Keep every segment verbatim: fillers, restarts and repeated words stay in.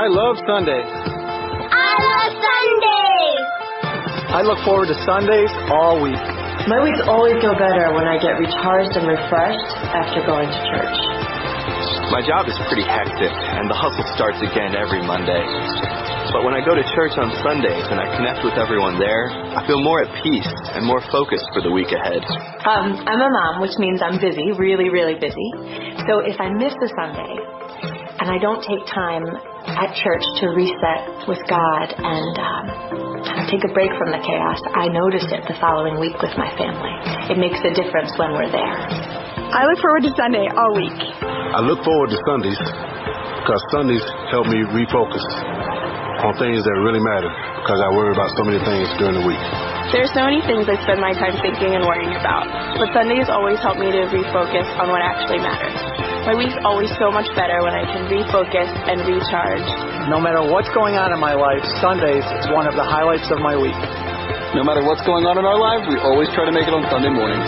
I love Sundays. I love Sundays. I look forward to Sundays all week. My weeks always go better when I get recharged and refreshed after going to church. My job is pretty hectic, and the hustle starts again every Monday. But when I go to church on Sundays and I connect with everyone there, I feel more at peace and more focused for the week ahead. Um, I'm a mom, which means I'm busy, really, really busy. So if I miss a Sunday and I don't take time at church to reset with God and um, kind of take a break from the chaos, I notice it the following week with my family. It makes a difference when we're there. I look forward to Sunday all week. I look forward to Sundays because Sundays help me refocus on things that really matter because I worry about so many things during the week. There's so many things I spend my time thinking and worrying about, but Sundays always help me to refocus on what actually matters. My week's always so much better when I can refocus and recharge. No matter what's going on in my life, Sundays is one of the highlights of my week. No matter what's going on in our lives, we always try to make it on Sunday mornings.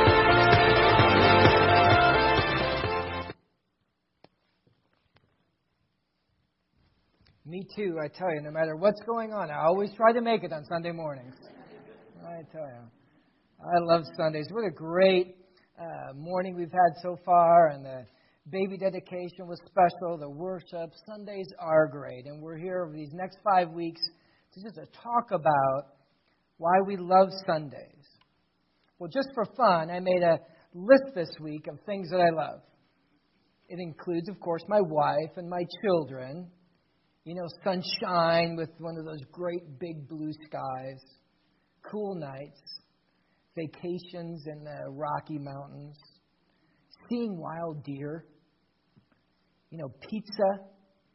Me too, I tell you, no matter what's going on, I always try to make it on Sunday mornings. I tell you. I love Sundays. What a great uh, morning we've had so far, and the baby dedication was special, the worship. Sundays are great, and we're here over these next five weeks to just to talk about why we love Sundays. Well, just for fun, I made a list this week of things that I love. It includes, of course, my wife and my children. You know, sunshine with one of those great big blue skies, cool nights, vacations in the Rocky Mountains, seeing wild deer, you know, pizza,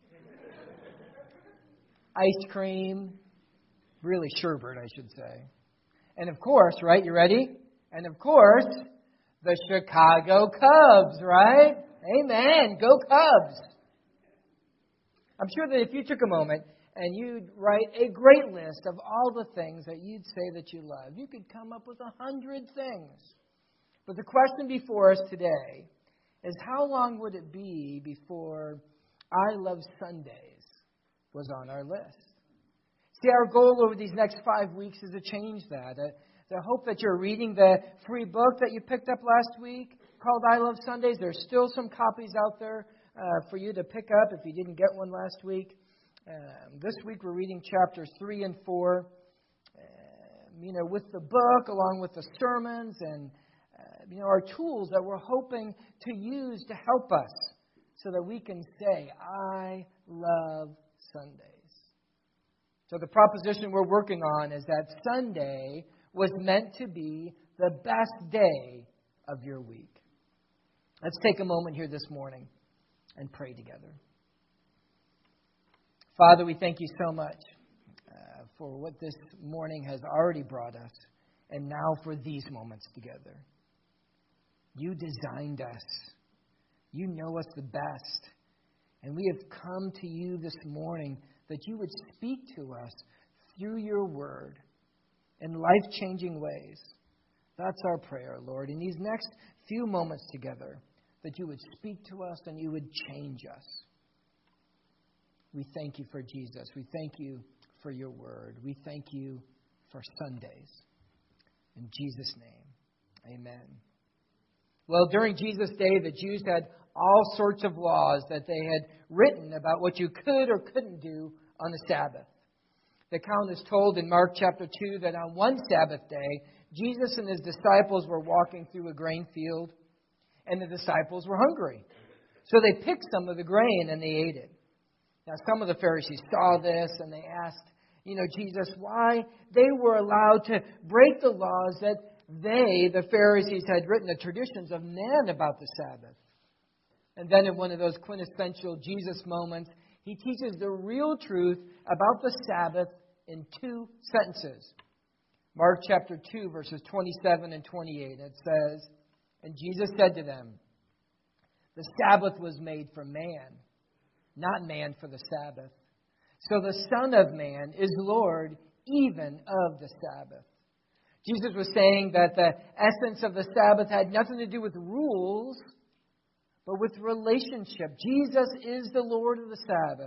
ice cream, really sherbet, I should say. And of course, right, you ready? And of course, the Chicago Cubs, right? Amen, go Cubs. I'm sure that if you took a moment and you'd write a great list of all the things that you'd say that you love, you could come up with a hundred things. But the question before us today is, how long would it be before I Love Sundays was on our list? See, our goal over these next five weeks is to change that. Uh, the hope that you're reading the free book that you picked up last week called I Love Sundays. There's still some copies out there Uh, for you to pick up if you didn't get one last week. Um, this week we're reading chapters three and four. Um, you know, with the book, along with the sermons, and uh, you know, our tools that we're hoping to use to help us, so that we can say, "I love Sundays." So the proposition we're working on is that Sunday was meant to be the best day of your week. Let's take a moment here this morning and pray together. Father, we thank you so much uh, for what this morning has already brought us, and now for these moments together. You designed us. You know us the best. And we have come to you this morning that you would speak to us through your word in life-changing ways. That's our prayer, Lord. In these next few moments together, that you would speak to us and you would change us. We thank you for Jesus. We thank you for your word. We thank you for Sundays. In Jesus' name, amen. Well, during Jesus' day, the Jews had all sorts of laws that they had written about what you could or couldn't do on the Sabbath. The account is told in Mark chapter two that on one Sabbath day, Jesus and his disciples were walking through a grain field, and the disciples were hungry. So they picked some of the grain and they ate it. Now, some of the Pharisees saw this and they asked, you know, Jesus, why they were allowed to break the laws that they, the Pharisees, had written, the traditions of men about the Sabbath. And then in one of those quintessential Jesus moments, he teaches the real truth about the Sabbath in two sentences. Mark chapter two, verses twenty-seven and twenty-eight, it says, and Jesus said to them, the Sabbath was made for man, not man for the Sabbath. So the Son of Man is Lord even of the Sabbath. Jesus was saying that the essence of the Sabbath had nothing to do with rules, but with relationship. Jesus is the Lord of the Sabbath.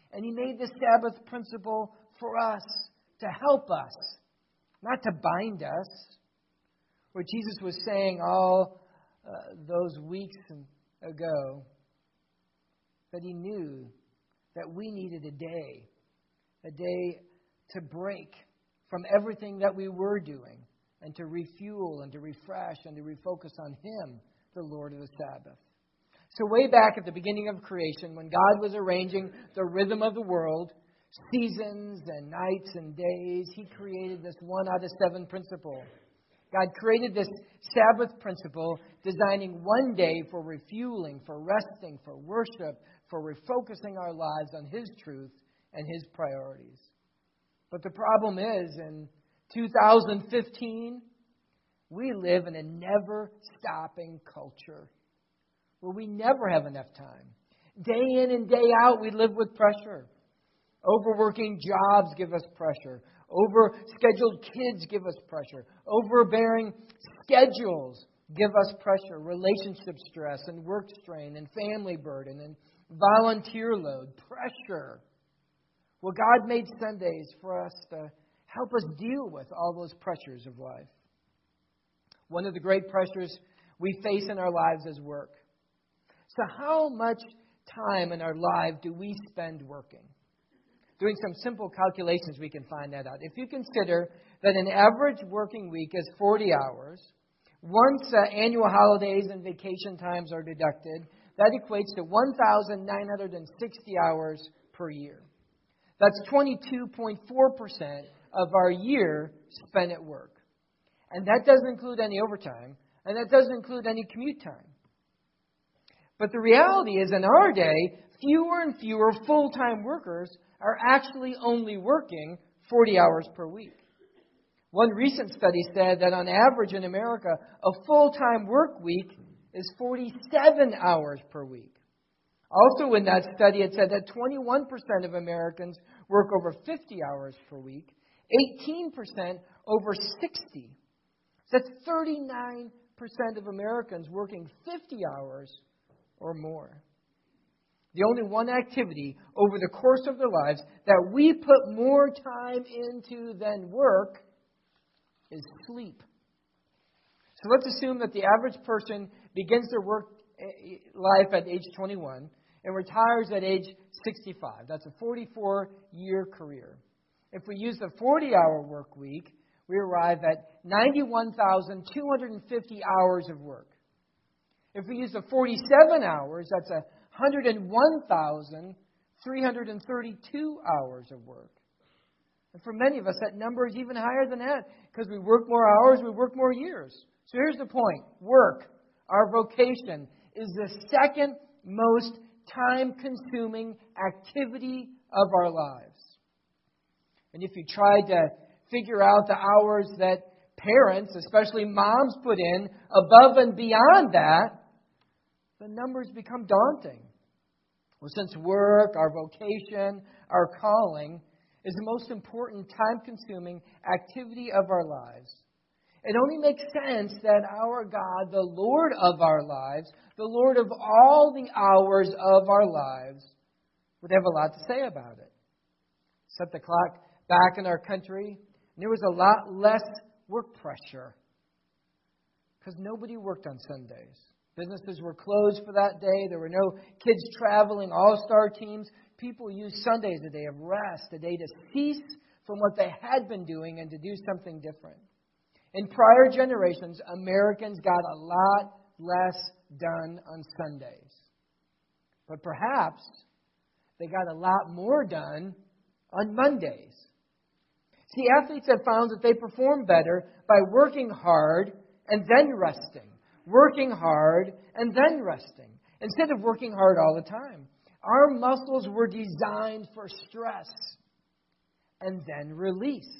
And He made the Sabbath principle for us, to help us, not to bind us. What Jesus was saying all uh, those weeks ago, that He knew that we needed a day, a day to break from everything that we were doing and to refuel and to refresh and to refocus on Him, the Lord of the Sabbath. So way back at the beginning of creation, when God was arranging the rhythm of the world, seasons and nights and days, He created this one out of seven principle. God created this Sabbath principle, designing one day for refueling, for resting, for worship, for refocusing our lives on His truth and His priorities. But the problem is, in two thousand fifteen, we live in a never-stopping culture where we never have enough time. Day in and day out, we live with pressure. Overworking jobs give us pressure. Overscheduled kids give us pressure. Overbearing schedules give us pressure. Relationship stress and work strain and family burden and volunteer load. Pressure. Well, God made Sundays for us to help us deal with all those pressures of life. One of the great pressures we face in our lives is work. So how much time in our life do we spend working? Doing some simple calculations, we can find that out. If you consider that an average working week is forty hours, once uh, annual holidays and vacation times are deducted, that equates to one thousand nine hundred sixty hours per year. That's twenty-two point four percent of our year spent at work. And that doesn't include any overtime, and that doesn't include any commute time. But the reality is, in our day, fewer and fewer full-time workers are actually only working forty hours per week. One recent study said that on average in America, a full-time work week is forty-seven hours per week. Also in that study, it said that twenty-one percent of Americans work over fifty hours per week, eighteen percent over sixty. That's thirty-nine percent of Americans working fifty hours or more. The only one activity over the course of their lives that we put more time into than work is sleep. So let's assume that the average person begins their work life at age twenty-one and retires at age sixty-five. That's a forty-four year career. If we use the forty-hour work week, we arrive at ninety-one thousand two hundred fifty hours of work. If we use the forty-seven hours, that's a one hundred one thousand three hundred thirty-two hours of work. And for many of us, that number is even higher than that because we work more hours, we work more years. So here's the point. Work, our vocation, is the second most time-consuming activity of our lives. And if you tried to figure out the hours that parents, especially moms, put in above and beyond that, the numbers become daunting. Well, since work, our vocation, our calling is the most important time-consuming activity of our lives, it only makes sense that our God, the Lord of our lives, the Lord of all the hours of our lives, would have a lot to say about it. Set the clock back in our country, and there was a lot less work pressure because nobody worked on Sundays. Businesses were closed for that day. There were no kids traveling, all-star teams. People used Sunday as a day of rest, a day to cease from what they had been doing and to do something different. In prior generations, Americans got a lot less done on Sundays. But perhaps they got a lot more done on Mondays. See, athletes have found that they perform better by working hard and then resting. Working hard and then resting, instead of working hard all the time. Our muscles were designed for stress and then release.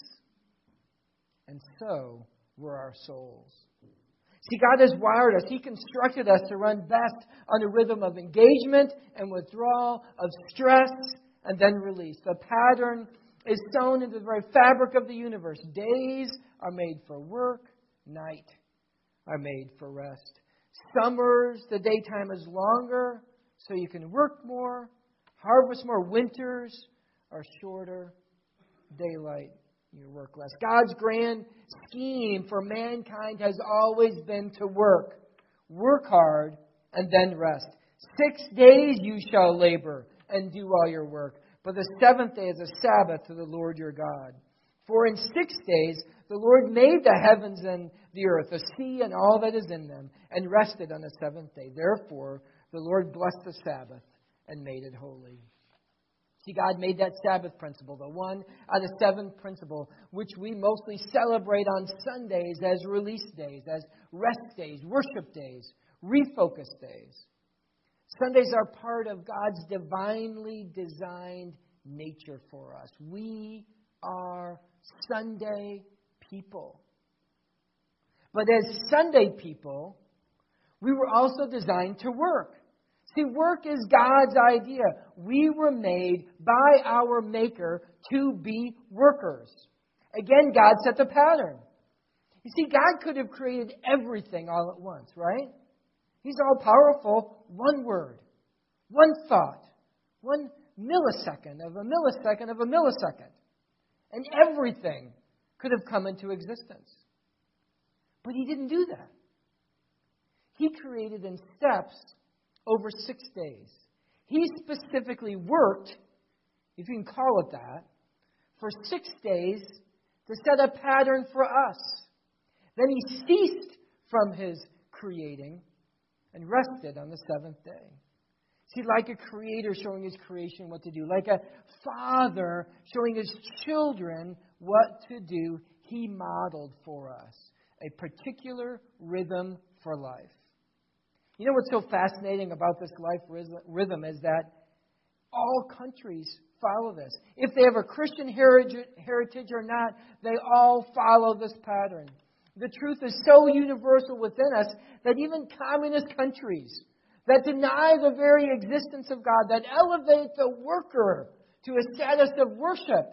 And so were our souls. See, God has wired us. He constructed us to run best on a rhythm of engagement and withdrawal, of stress and then release. The pattern is sewn into the very fabric of the universe. Days are made for work, night are made for rest. Summers, the daytime is longer, so you can work more. Harvest more. Winters are shorter. Daylight, you work less. God's grand scheme for mankind has always been to work. Work hard and then rest. Six days you shall labor and do all your work. But the seventh day is a Sabbath to the Lord your God. For in six days the Lord made the heavens and the earth, the sea and all that is in them, and rested on the seventh day. Therefore the Lord blessed the Sabbath and made it holy. See, God made that Sabbath principle, the one out of seven principle, which we mostly celebrate on Sundays as release days, as rest days, worship days, refocus days. Sundays are part of God's divinely designed nature for us. We are Sunday people. But as Sunday people, we were also designed to work. See, work is God's idea. We were made by our Maker to be workers. Again, God set the pattern. You see, God could have created everything all at once, right? He's all powerful. One word, one thought, one millisecond of a millisecond of a millisecond. And everything could have come into existence. But He didn't do that. He created in steps over six days. He specifically worked, if you can call it that, for six days to set a pattern for us. Then He ceased from His creating and rested on the seventh day. See, like a creator showing His creation what to do, like a father showing His children what to do, He modeled for us a particular rhythm for life. You know what's so fascinating about this life rhythm is that all countries follow this. If they have a Christian heritage or not, they all follow this pattern. The truth is so universal within us that even communist countries that deny the very existence of God, that elevate the worker to a status of worship,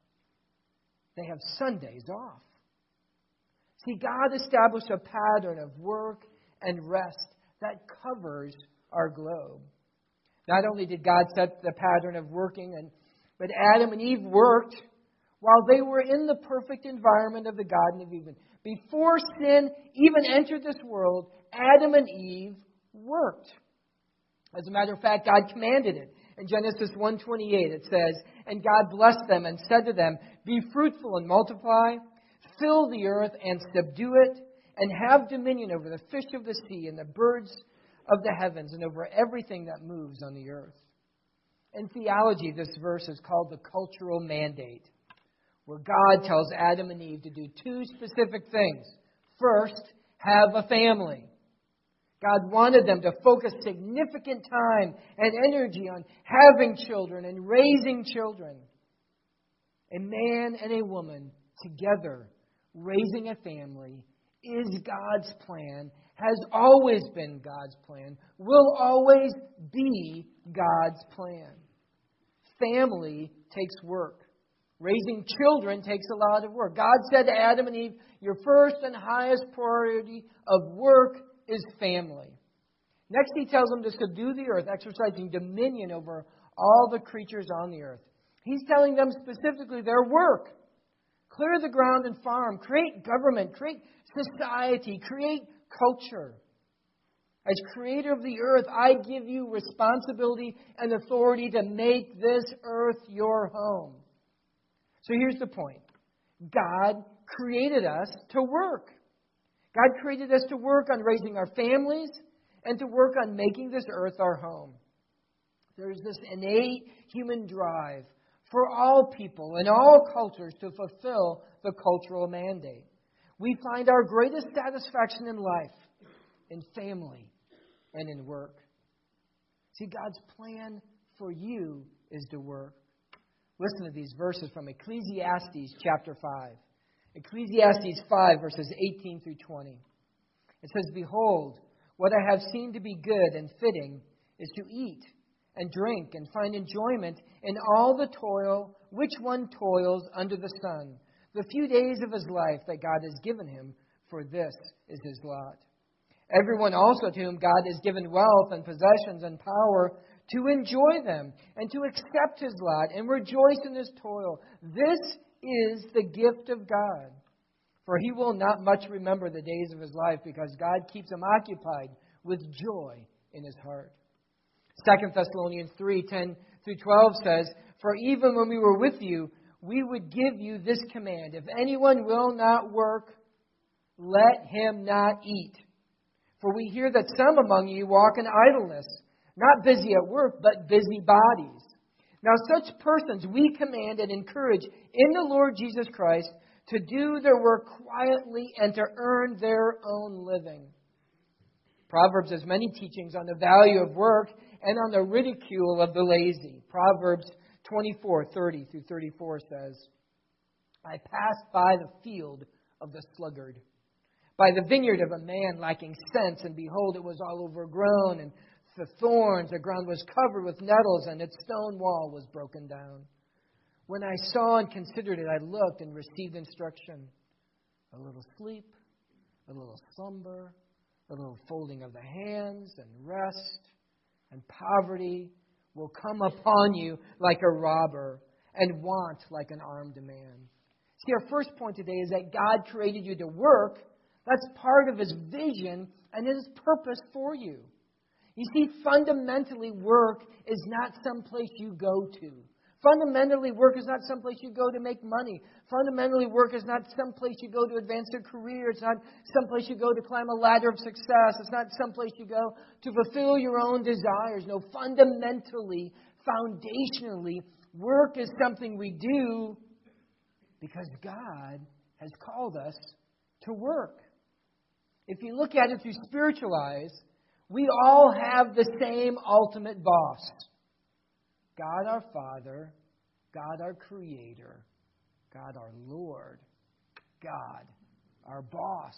they have Sundays off. See, God established a pattern of work and rest that covers our globe. Not only did God set the pattern of working, and but Adam and Eve worked while they were in the perfect environment of the Garden of Eden. Before sin even entered this world, Adam and Eve worked. As a matter of fact, God commanded it. In Genesis one twenty-eight, it says, "And God blessed them and said to them, Be fruitful and multiply, fill the earth and subdue it, and have dominion over the fish of the sea and the birds of the heavens and over everything that moves on the earth." In theology, this verse is called the cultural mandate, where God tells Adam and Eve to do two specific things. First, have a family. God wanted them to focus significant time and energy on having children and raising children. A man and a woman together raising a family is God's plan, has always been God's plan, will always be God's plan. Family takes work. Raising children takes a lot of work. God said to Adam and Eve, your first and highest priority of work is family. Next, He tells them to subdue the earth, exercising dominion over all the creatures on the earth. He's telling them specifically their work. Clear the ground and farm. Create government. Create society. Create culture. As creator of the earth, I give you responsibility and authority to make this earth your home. So here's the point. God created us to work. God created us to work on raising our families and to work on making this earth our home. There's this innate human drive for all people in all cultures to fulfill the cultural mandate. We find our greatest satisfaction in life in family and in work. See, God's plan for you is to work. Listen to these verses from Ecclesiastes chapter five. Ecclesiastes five, verses eighteen through twenty. It says, "Behold, what I have seen to be good and fitting is to eat and drink and find enjoyment in all the toil which one toils under the sun, the few days of his life that God has given him, for this is his lot. Everyone also to whom God has given wealth and possessions and power to enjoy them, and to accept his lot and rejoice in his toil. This is the gift of God. For he will not much remember the days of his life, because God keeps him occupied with joy in his heart. Second Thessalonians three, ten through twelve says, For even when we were with you, we would give you this command. If anyone will not work, let him not eat. For we hear that some among you walk in idleness, not busy at work, but busy bodies. Now such persons we command and encourage in the Lord Jesus Christ to do their work quietly and to earn their own living. Proverbs has many teachings on the value of work and on the ridicule of the lazy. Proverbs twenty-four, thirty through thirty-four says, I passed by the field of the sluggard, by the vineyard of a man lacking sense, and behold, it was all overgrown, and the thorns, the ground was covered with nettles, and its stone wall was broken down. When I saw and considered it, I looked and received instruction. A little sleep, a little slumber, a little folding of the hands, and rest, and poverty will come upon you like a robber, and want like an armed man. See, our first point today is that God created you to work. That's part of his vision and his purpose for you. You see, fundamentally, work is not some place you go to. Fundamentally, work is not someplace you go to make money. Fundamentally, work is not someplace you go to advance your career. It's not someplace you go to climb a ladder of success. It's not someplace you go to fulfill your own desires. No, fundamentally, foundationally, work is something we do because God has called us to work. If you look at it through spiritual eyes, we all have the same ultimate boss. God our Father, God our Creator, God our Lord, God our boss.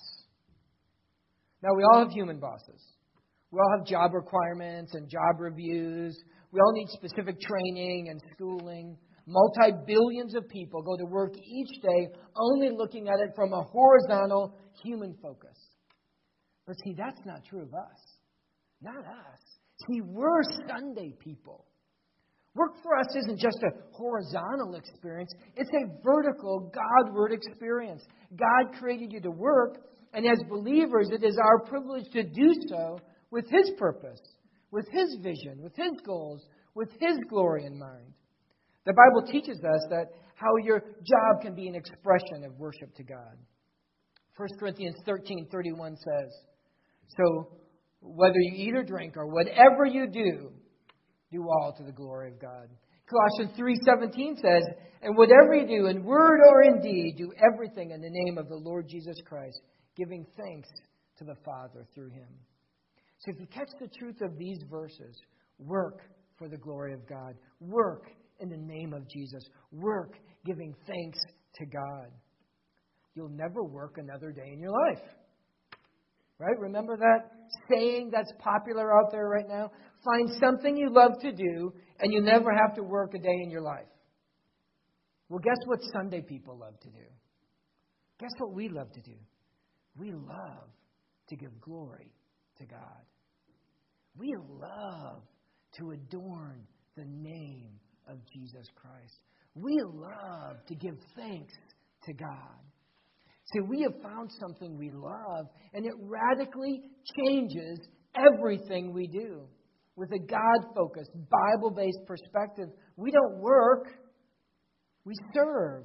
Now, we all have human bosses. We all have job requirements and job reviews. We all need specific training and schooling. Multi-billions of people go to work each day only looking at it from a horizontal human focus. But see, that's not true of us. Not us. See, we're Sunday people. Work for us isn't just a horizontal experience. It's a vertical, Godward experience. God created you to work, and as believers, it is our privilege to do so with his purpose, with his vision, with his goals, with his glory in mind. The Bible teaches us that how your job can be an expression of worship to God. First Corinthians thirteen thirty-one says, So whether you eat or drink or whatever you do, do all to the glory of God. Colossians three seventeen says, And whatever you do, in word or in deed, do everything in the name of the Lord Jesus Christ, giving thanks to the Father through him. So if you catch the truth of these verses, work for the glory of God. Work in the name of Jesus. Work giving thanks to God. You'll never work another day in your life. Right? Remember that saying that's popular out there right now? Find something you love to do, and you never have to work a day in your life. Well, guess what Sunday people love to do? Guess what we love to do? We love to give glory to God. We love to adorn the name of Jesus Christ. We love to give thanks to God. See, we have found something we love, and it radically changes everything we do. With a God-focused, Bible-based perspective, we don't work, we serve.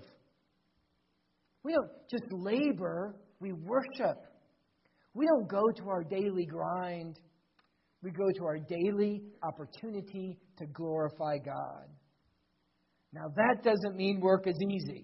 We don't just labor, we worship. We don't go to our daily grind. We go to our daily opportunity to glorify God. Now, that doesn't mean work is easy.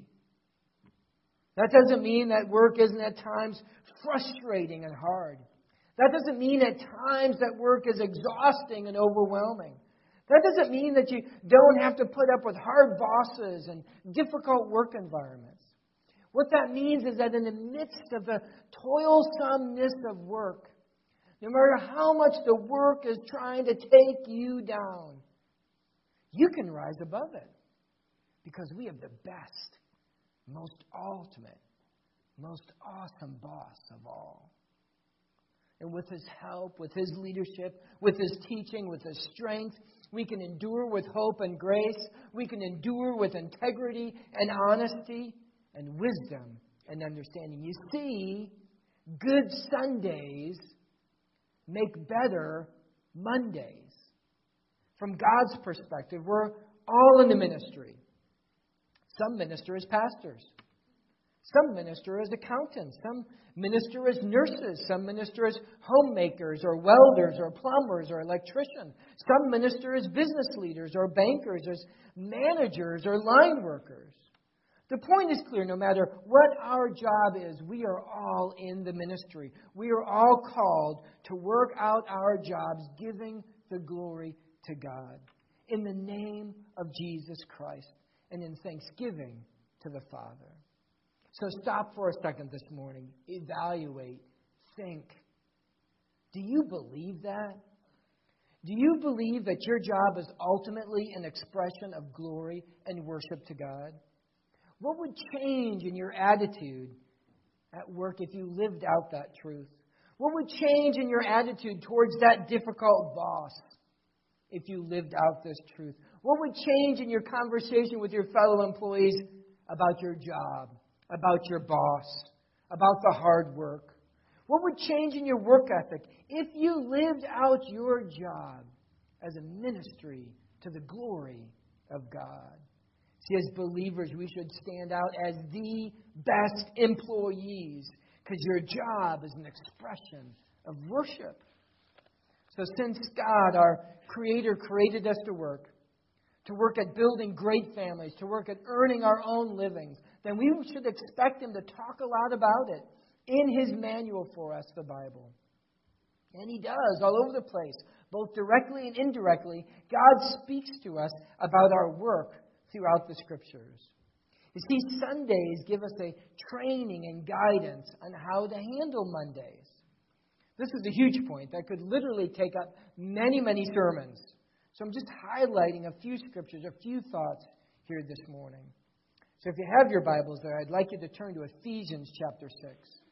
That doesn't mean that work isn't at times frustrating and hard. That doesn't mean at times that work is exhausting and overwhelming. That doesn't mean that you don't have to put up with hard bosses and difficult work environments. What that means is that in the midst of the toilsomeness of work, no matter how much the work is trying to take you down, you can rise above it because we have the best, most ultimate, most awesome boss of all. And with his help, with his leadership, with his teaching, with his strength, We can endure with hope and grace. We can endure with integrity and honesty and wisdom and understanding. You see, good Sundays make better Mondays. From God's perspective, we're all in the ministry. Some minister as pastors. Some minister as accountants. Some minister as nurses. Some minister as homemakers or welders or plumbers or electricians. Some minister as business leaders or bankers, as managers or line workers. The point is clear. No matter what our job is, we are all in the ministry. We are all called to work out our jobs, giving the glory to God in the name of Jesus Christ and in thanksgiving to the Father. So stop for a second this morning. Evaluate. Think. Do you believe that? Do you believe that your job is ultimately an expression of glory and worship to God? What would change in your attitude at work if you lived out that truth? What would change in your attitude towards that difficult boss if you lived out this truth? What would change in your conversation with your fellow employees about your job, about your boss, about the hard work? What would change in your work ethic if you lived out your job as a ministry to the glory of God? See, as believers, we should stand out as the best employees because your job is an expression of worship. So since God, our Creator, created us to work, to work at building great families, to work at earning our own livings, then we should expect Him to talk a lot about it in His manual for us, the Bible. And He does all over the place, both directly and indirectly. God speaks to us about our work throughout the Scriptures. You see, Sundays give us a training and guidance on how to handle Mondays. This is a huge point that could literally take up many, many sermons. So I'm just highlighting a few Scriptures, a few thoughts here this morning. So if you have your Bibles there, I'd like you to turn to Ephesians chapter six.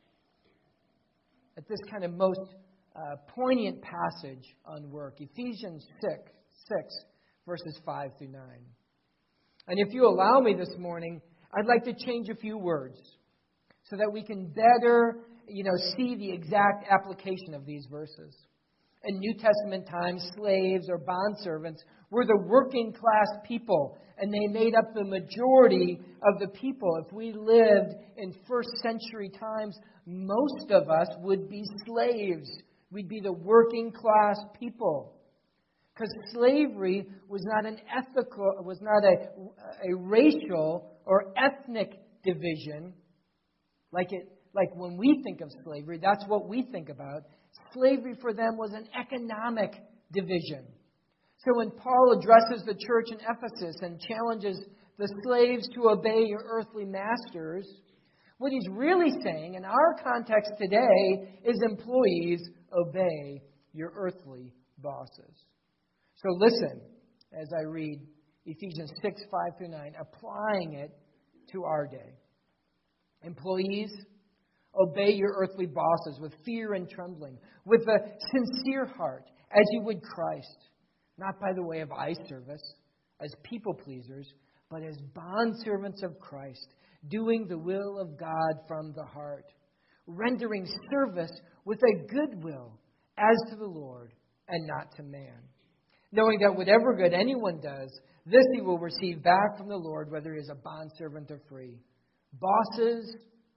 At this kind of most uh, poignant passage on work. Ephesians six, six, verses five through nine. And if you allow me this morning, I'd like to change a few words so that we can better, you know, see the exact application of these verses. In New Testament times, slaves or bondservants were the working class people, and they made up the majority of the people. If we lived in first century times, most of us would be slaves. We'd be the working class people. Because slavery was not an ethical, was not a, a racial or ethnic division. Like it, like when we think of slavery, that's what we think about. Slavery for them was an economic division. So when Paul addresses the church in Ephesus and challenges the slaves to obey your earthly masters, what he's really saying in our context today is employees, obey your earthly bosses. So listen as I read Ephesians six, five through nine, applying it to our day. Employees, obey your earthly bosses with fear and trembling, with a sincere heart, as you would Christ, not by the way of eye service, as people pleasers, but as bondservants of Christ, doing the will of God from the heart, rendering service with a good will, as to the Lord and not to man. Knowing that whatever good anyone does, this he will receive back from the Lord, whether he is a bondservant or free. Bosses,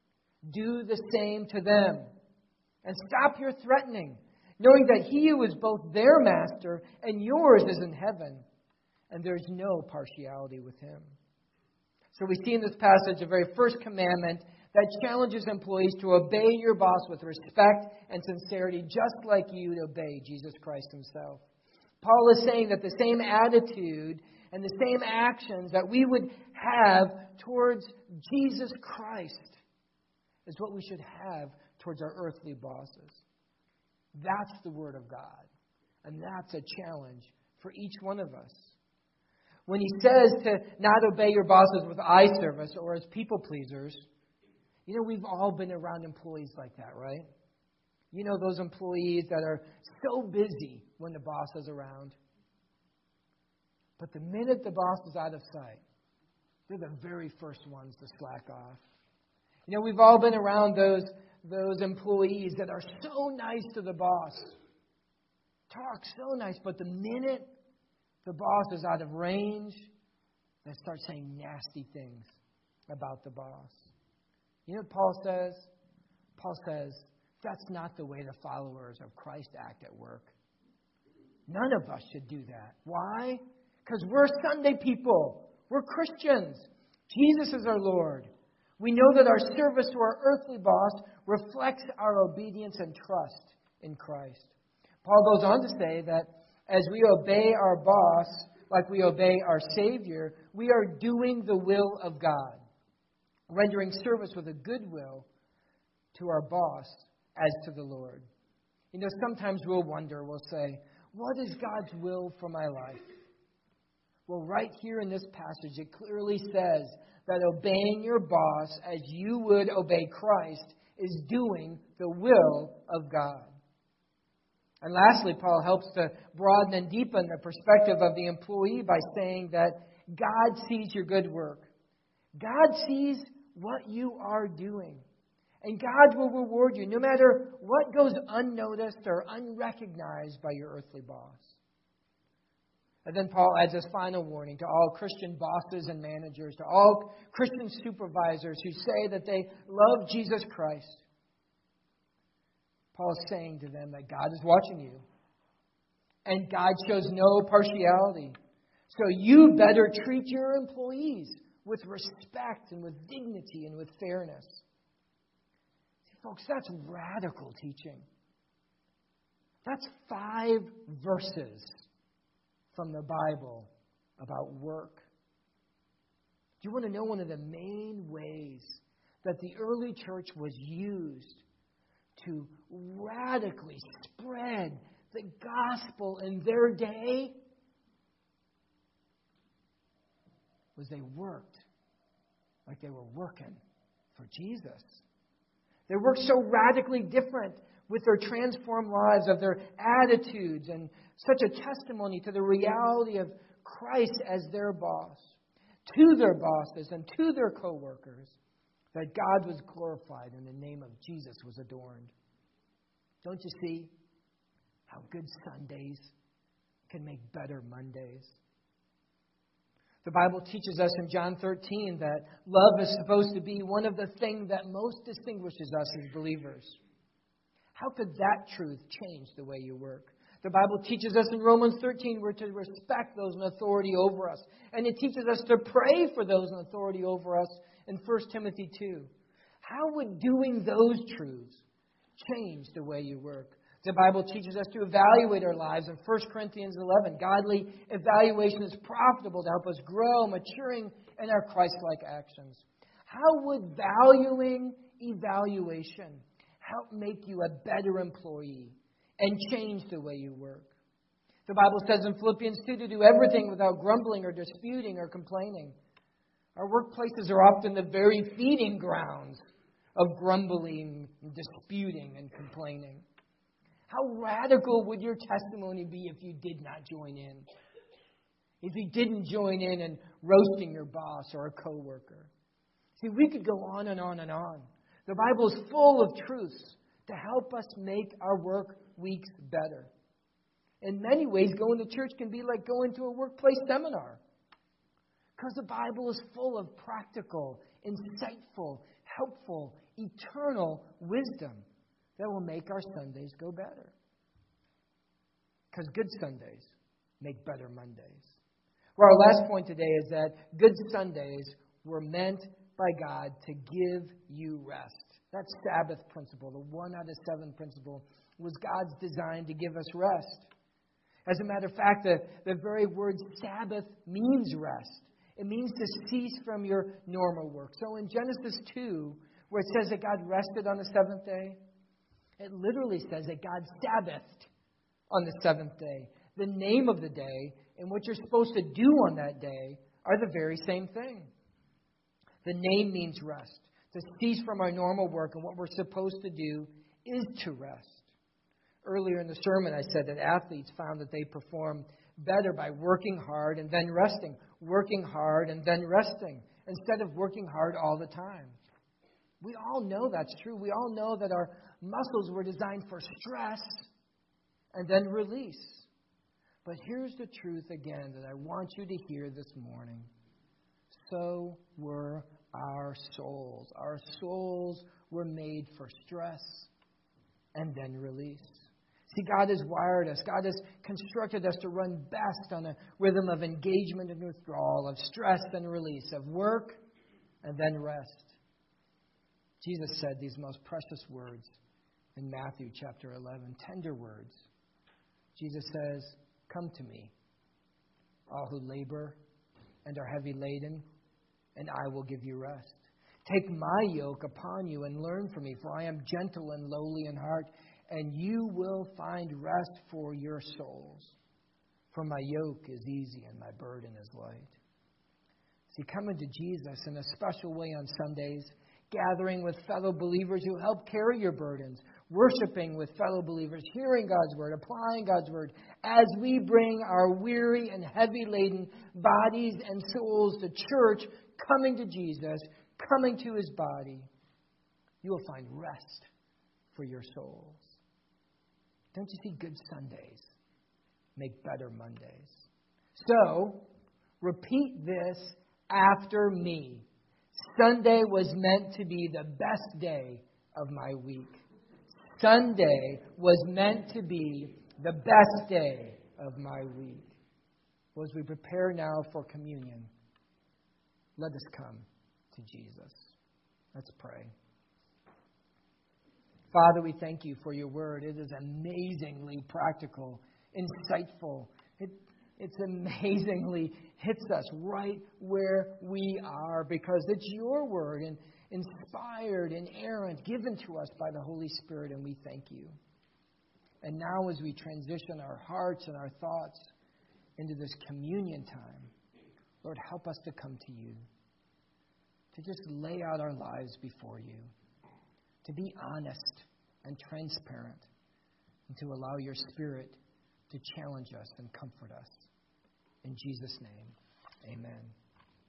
do the same to them. And stop your threatening, knowing that he who is both their master and yours is in heaven, and there is no partiality with him. So we see in this passage the very first commandment that challenges employees to obey your boss with respect and sincerity, just like you would obey Jesus Christ himself. Paul is saying that the same attitude and the same actions that we would have towards Jesus Christ is what we should have towards our earthly bosses. That's the Word of God. And that's a challenge for each one of us. When he says to not obey your bosses with eye service or as people pleasers, you know, we've all been around employees like that, right? You know those employees that are so busy when the boss is around. But the minute the boss is out of sight, they're the very first ones to slack off. You know, we've all been around those, those employees that are so nice to the boss. Talk so nice, but the minute the boss is out of range, they start saying nasty things about the boss. You know what Paul says? Paul says, that's not the way the followers of Christ act at work. None of us should do that. Why? Because we're Sunday people. We're Christians. Jesus is our Lord. We know that our service to our earthly boss reflects our obedience and trust in Christ. Paul goes on to say that as we obey our boss like we obey our Savior, we are doing the will of God, rendering service with a good will to our boss as to the Lord. You know, sometimes we'll wonder, we'll say, what is God's will for my life? Well, right here in this passage, it clearly says that obeying your boss as you would obey Christ is doing the will of God. And lastly, Paul helps to broaden and deepen the perspective of the employee by saying that God sees your good work. God sees what you are doing. And God will reward you no matter what goes unnoticed or unrecognized by your earthly boss. And then Paul adds this final warning to all Christian bosses and managers, to all Christian supervisors who say that they love Jesus Christ. Paul is saying to them that God is watching you. And God shows no partiality. So you better treat your employees with respect and with dignity and with fairness. See, folks, that's radical teaching. That's five verses from the Bible about work. Do you want to know one of the main ways that the early church was used to radically spread the gospel in their day? Was they worked like they were working for Jesus. They worked so radically different with their transformed lives, of their attitudes, and such a testimony to the reality of Christ as their boss, to their bosses and to their co-workers, that God was glorified and the name of Jesus was adorned. Don't you see how good Sundays can make better Mondays? The Bible teaches us in John thirteen that love is supposed to be one of the things that most distinguishes us as believers. How could that truth change the way you work? The Bible teaches us in Romans thirteen we're to respect those in authority over us. And it teaches us to pray for those in authority over us in First Timothy two. How would doing those truths change the way you work? The Bible teaches us to evaluate our lives in First Corinthians eleven. Godly evaluation is profitable to help us grow, maturing in our Christ-like actions. How would valuing evaluation help make you a better employee and change the way you work? The Bible says in Philippians two to do everything without grumbling or disputing or complaining. Our workplaces are often the very feeding grounds of grumbling, disputing, and complaining. How radical would your testimony be if you did not join in? If you didn't join in in roasting your boss or a coworker? See, we could go on and on and on. The Bible is full of truths to help us make our work weeks better. In many ways, going to church can be like going to a workplace seminar. Because the Bible is full of practical, insightful, helpful, eternal wisdom that will make our Sundays go better. Because good Sundays make better Mondays. Well, our last point today is that good Sundays were meant by God to give you rest. That Sabbath principle, the one out of seven principle, was God's design to give us rest. As a matter of fact, the, the very word Sabbath means rest. It means to cease from your normal work. So in Genesis two, where it says that God rested on the seventh day, it literally says that God Sabbathed on the seventh day. The name of the day and what you're supposed to do on that day are the very same thing. The name means rest. To cease from our normal work, and what we're supposed to do is to rest. Earlier in the sermon, I said that athletes found that they perform better by working hard and then resting, working hard and then resting, instead of working hard all the time. We all know that's true. We all know that our muscles were designed for stress and then release. But here's the truth again that I want you to hear this morning. So were our souls. Our souls were made for stress and then release. See, God has wired us. God has constructed us to run best on a rhythm of engagement and withdrawal, of stress and release, of work and then rest. Jesus said these most precious words in Matthew chapter eleven, tender words. Jesus says, "Come to me, all who labor and are heavy laden, and I will give you rest. Take my yoke upon you and learn from me, for I am gentle and lowly in heart, and you will find rest for your souls. For my yoke is easy and my burden is light." See, coming to Jesus in a special way on Sundays, gathering with fellow believers who help carry your burdens, worshiping with fellow believers, hearing God's word, applying God's word, as we bring our weary and heavy-laden bodies and souls to church, coming to Jesus, coming to His body, you will find rest for your souls. Don't you see, good Sundays make better Mondays? So, repeat this after me. Sunday was meant to be the best day of my week. Sunday was meant to be the best day of my week. Well, as we prepare now for communion, let us come to Jesus. Let's pray. Father, we thank you for your word. It is amazingly practical, insightful. It It's amazingly hits us right where we are, because it's your word and inspired, inerrant, given to us by the Holy Spirit, and we thank you. And now as we transition our hearts and our thoughts into this communion time, Lord, help us to come to you, to just lay out our lives before you, to be honest and transparent, and to allow your Spirit to challenge us and comfort us. In Jesus' name, amen.